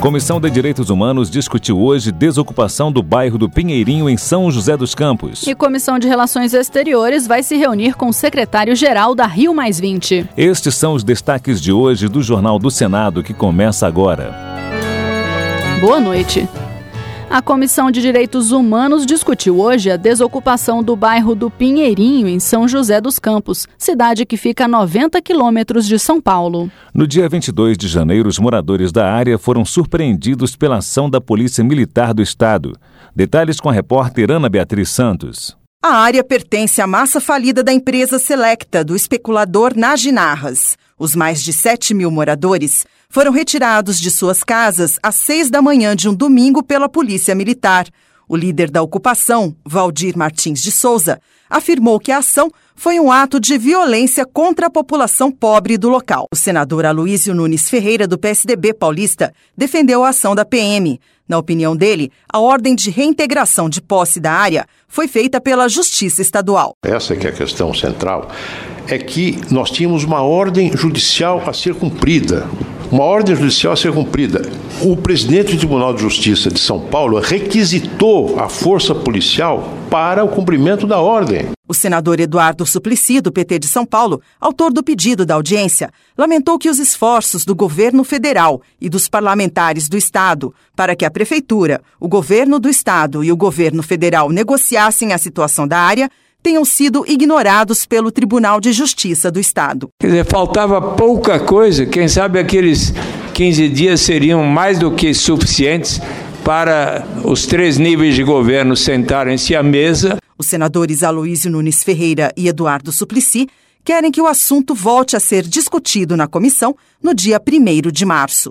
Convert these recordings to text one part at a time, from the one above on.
Comissão de Direitos Humanos discutiu hoje desocupação do bairro do Pinheirinho, em São José dos Campos. E Comissão de Relações Exteriores vai se reunir com o secretário-geral da Rio+20. Estes são os destaques de hoje do Jornal do Senado, que começa agora. Boa noite. A Comissão de Direitos Humanos discutiu hoje a desocupação do bairro do Pinheirinho, em São José dos Campos, cidade que fica a 90 quilômetros de São Paulo. No dia 22 de janeiro, os moradores da área foram surpreendidos pela ação da Polícia Militar do Estado. Detalhes com a repórter Ana Beatriz Santos. A área pertence à massa falida da empresa Selecta, do especulador Naginarras. Os mais de 7 mil moradores foram retirados de suas casas às 6 da manhã de um domingo pela Polícia Militar. O líder da ocupação, Valdir Martins de Souza, afirmou que a ação foi um ato de violência contra a população pobre do local. O senador Aloísio Nunes Ferreira, do PSDB paulista, defendeu a ação da PM. Na opinião dele, a ordem de reintegração de posse da área foi feita pela Justiça Estadual. Essa que é a questão central, é que nós tínhamos uma ordem judicial a ser cumprida. Uma ordem judicial a ser cumprida. O presidente do Tribunal de Justiça de São Paulo requisitou a força policial para o cumprimento da ordem. O senador Eduardo Suplicy, do PT de São Paulo, autor do pedido da audiência, lamentou que os esforços do governo federal e dos parlamentares do Estado para que a Prefeitura, o governo do Estado e o governo federal negociassem a situação da área tenham sido ignorados pelo Tribunal de Justiça do Estado. Quer dizer, faltava pouca coisa, quem sabe aqueles 15 dias seriam mais do que suficientes para os 3 níveis de governo sentarem-se à mesa. Os senadores Aloísio Nunes Ferreira e Eduardo Suplicy querem que o assunto volte a ser discutido na comissão no dia 1º de março.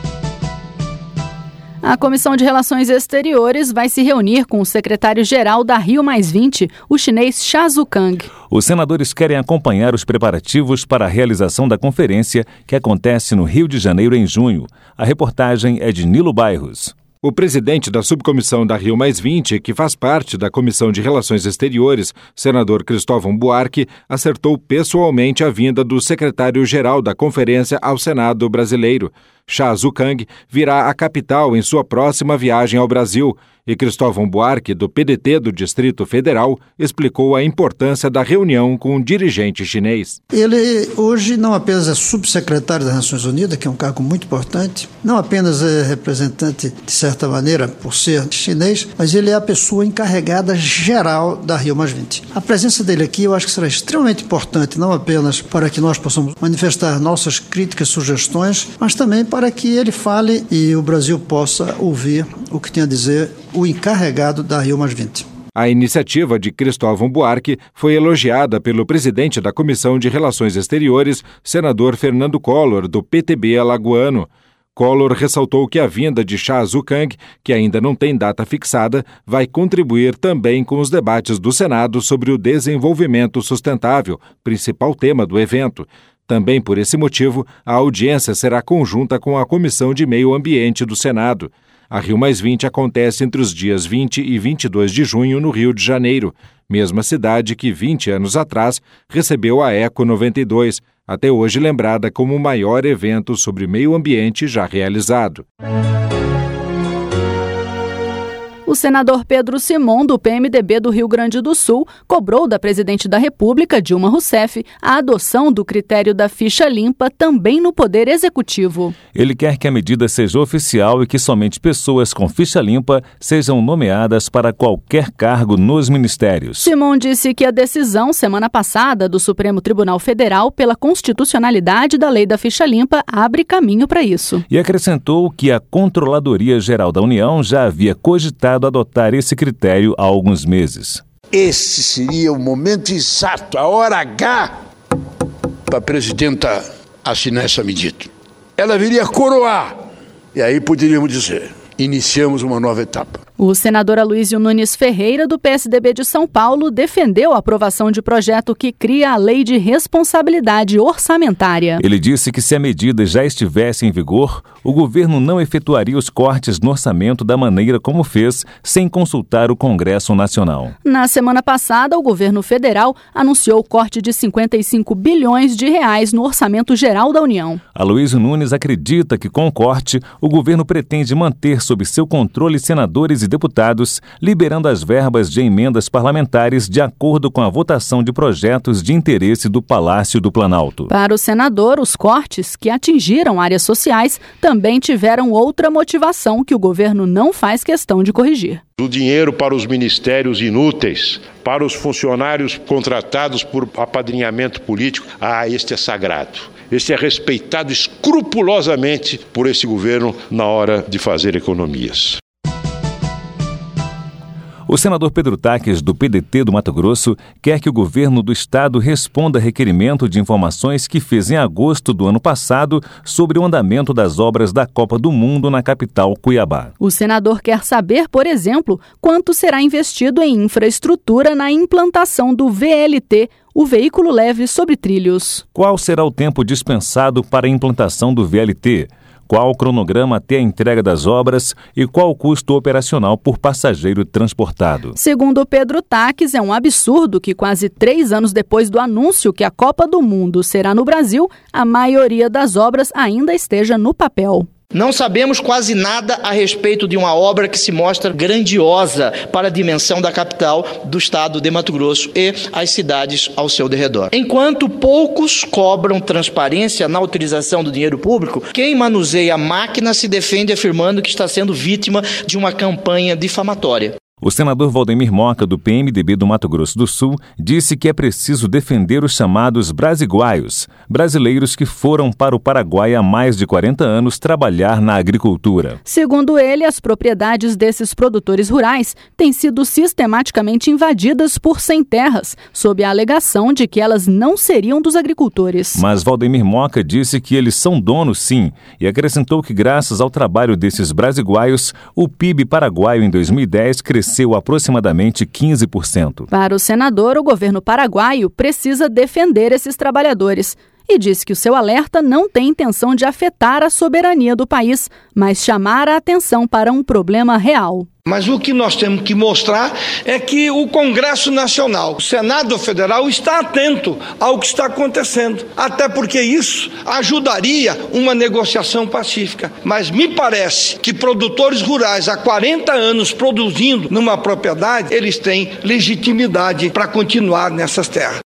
A Comissão de Relações Exteriores vai se reunir com o secretário-geral da Rio+20, o chinês Cha Zukang. Os senadores querem acompanhar os preparativos para a realização da conferência que acontece no Rio de Janeiro em junho. A reportagem é de Nilo Bairros. O presidente da subcomissão da Rio+20, que faz parte da Comissão de Relações Exteriores, senador Cristóvão Buarque, acertou pessoalmente a vinda do secretário-geral da conferência ao Senado brasileiro. Cha Zukang virá à capital em sua próxima viagem ao Brasil e Cristóvão Buarque, do PDT do Distrito Federal, explicou a importância da reunião com o dirigente chinês. Ele hoje não apenas é subsecretário das Nações Unidas, que é um cargo muito importante, não apenas é representante, de certa maneira, por ser chinês, mas ele é a pessoa encarregada geral da Rio+20. A presença dele aqui eu acho que será extremamente importante, não apenas para que nós possamos manifestar nossas críticas, sugestões, mas também para que ele fale e o Brasil possa ouvir o que tem a dizer o encarregado da Rio+20. A iniciativa de Cristóvão Buarque foi elogiada pelo presidente da Comissão de Relações Exteriores, senador Fernando Collor, do PTB alagoano. Collor ressaltou que a vinda de Cha Zukang, que ainda não tem data fixada, vai contribuir também com os debates do Senado sobre o desenvolvimento sustentável, principal tema do evento. Também por esse motivo, a audiência será conjunta com a Comissão de Meio Ambiente do Senado. A Rio+20 acontece entre os dias 20 e 22 de junho no Rio de Janeiro, mesma cidade que 20 anos atrás recebeu a Eco 92, até hoje lembrada como o maior evento sobre meio ambiente já realizado. O senador Pedro Simon, do PMDB do Rio Grande do Sul, cobrou da presidente da República, Dilma Rousseff, a adoção do critério da ficha limpa também no Poder Executivo. Ele quer que a medida seja oficial e que somente pessoas com ficha limpa sejam nomeadas para qualquer cargo nos ministérios. Simon disse que a decisão, semana passada, do Supremo Tribunal Federal pela constitucionalidade da lei da ficha limpa abre caminho para isso. E acrescentou que a Controladoria Geral da União já havia cogitado adotar esse critério há alguns meses. Esse seria o momento exato, a hora H, para a presidenta assinar essa medida. Ela viria coroar, e aí poderíamos dizer, iniciamos uma nova etapa. O senador Aloysio Nunes Ferreira, do PSDB de São Paulo, defendeu a aprovação de projeto que cria a Lei de Responsabilidade Orçamentária. Ele disse que se a medida já estivesse em vigor, o governo não efetuaria os cortes no orçamento da maneira como fez, sem consultar o Congresso Nacional. Na semana passada, o governo federal anunciou o corte de 55 bilhões de reais no orçamento geral da União. Aloysio Nunes acredita que com o corte, o governo pretende manter sob seu controle senadores e deputados, liberando as verbas de emendas parlamentares de acordo com a votação de projetos de interesse do Palácio do Planalto. Para o senador, os cortes, que atingiram áreas sociais, também tiveram outra motivação que o governo não faz questão de corrigir. O dinheiro para os ministérios inúteis, para os funcionários contratados por apadrinhamento político, este é sagrado. Este é respeitado escrupulosamente por esse governo na hora de fazer economias. O senador Pedro Taques, do PDT do Mato Grosso, quer que o governo do estado responda a requerimento de informações que fez em agosto do ano passado sobre o andamento das obras da Copa do Mundo na capital, Cuiabá. O senador quer saber, por exemplo, quanto será investido em infraestrutura na implantação do VLT, o veículo leve sobre trilhos. Qual será o tempo dispensado para a implantação do VLT? Qual o cronograma até a entrega das obras e qual o custo operacional por passageiro transportado? Segundo Pedro Taques, é um absurdo que quase 3 anos depois do anúncio que a Copa do Mundo será no Brasil, a maioria das obras ainda esteja no papel. Não sabemos quase nada a respeito de uma obra que se mostra grandiosa para a dimensão da capital do estado de Mato Grosso e as cidades ao seu derredor. Enquanto poucos cobram transparência na utilização do dinheiro público, quem manuseia a máquina se defende afirmando que está sendo vítima de uma campanha difamatória. O senador Valdemir Moca, do PMDB do Mato Grosso do Sul, disse que é preciso defender os chamados brasiguaios, brasileiros que foram para o Paraguai há mais de 40 anos trabalhar na agricultura. Segundo ele, as propriedades desses produtores rurais têm sido sistematicamente invadidas por sem-terras, sob a alegação de que elas não seriam dos agricultores. Mas Valdemir Moca disse que eles são donos, sim, e acrescentou que graças ao trabalho desses brasiguaios, o PIB paraguaio em 2010 cresceu aproximadamente 15%. Para o senador, o governo paraguaio precisa defender esses trabalhadores e disse que o seu alerta não tem intenção de afetar a soberania do país, mas chamar a atenção para um problema real. Mas o que nós temos que mostrar é que o Congresso Nacional, o Senado Federal, está atento ao que está acontecendo. Até porque isso ajudaria uma negociação pacífica. Mas me parece que produtores rurais há 40 anos produzindo numa propriedade, eles têm legitimidade para continuar nessas terras.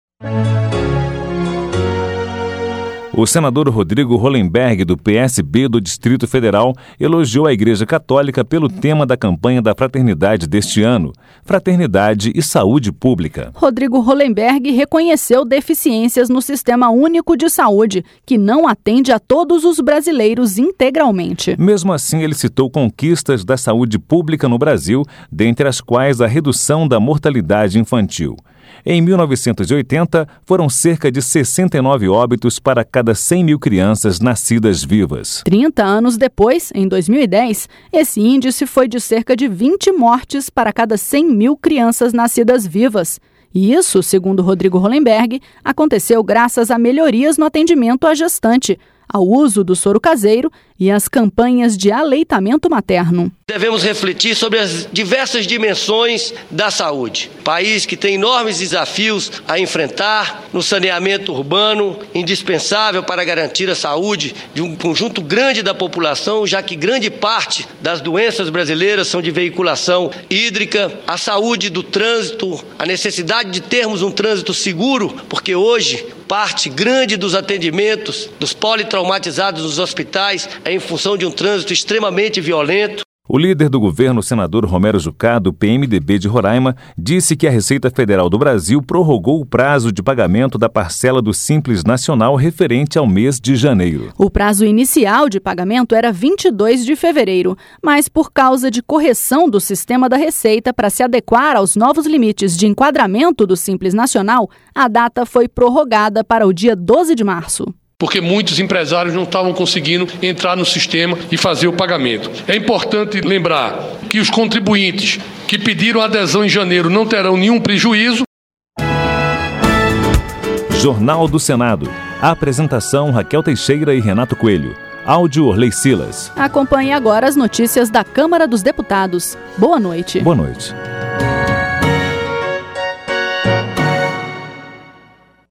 O senador Rodrigo Hollenberg, do PSB do Distrito Federal, elogiou a Igreja Católica pelo tema da campanha da fraternidade deste ano, Fraternidade e Saúde Pública. Rodrigo Hollenberg reconheceu deficiências no Sistema Único de Saúde, que não atende a todos os brasileiros integralmente. Mesmo assim, ele citou conquistas da saúde pública no Brasil, dentre as quais a redução da mortalidade infantil. Em 1980, foram cerca de 69 óbitos para cada 100 mil crianças nascidas vivas. 30 anos depois, em 2010, esse índice foi de cerca de 20 mortes para cada 100 mil crianças nascidas vivas. E isso, segundo Rodrigo Hollenberg, aconteceu graças a melhorias no atendimento à gestante, ao uso do soro caseiro e às campanhas de aleitamento materno. Devemos refletir sobre as diversas dimensões da saúde. País que tem enormes desafios a enfrentar no saneamento urbano, indispensável para garantir a saúde de um conjunto grande da população, já que grande parte das doenças brasileiras são de veiculação hídrica, a saúde do trânsito, a necessidade de termos um trânsito seguro, porque hoje parte grande dos atendimentos dos politraumatizados nos hospitais é em função de um trânsito extremamente violento. O líder do governo, o senador Romero Jucá, do PMDB de Roraima, disse que a Receita Federal do Brasil prorrogou o prazo de pagamento da parcela do Simples Nacional referente ao mês de janeiro. O prazo inicial de pagamento era 22 de fevereiro, mas por causa de correção do sistema da Receita para se adequar aos novos limites de enquadramento do Simples Nacional, a data foi prorrogada para o dia 12 de março. porque muitos empresários não estavam conseguindo entrar no sistema e fazer o pagamento. É importante lembrar que os contribuintes que pediram adesão em janeiro não terão nenhum prejuízo. Jornal do Senado. Apresentação: Raquel Teixeira e Renato Coelho. Áudio: Orley Silas. Acompanhe agora as notícias da Câmara dos Deputados. Boa noite. Boa noite.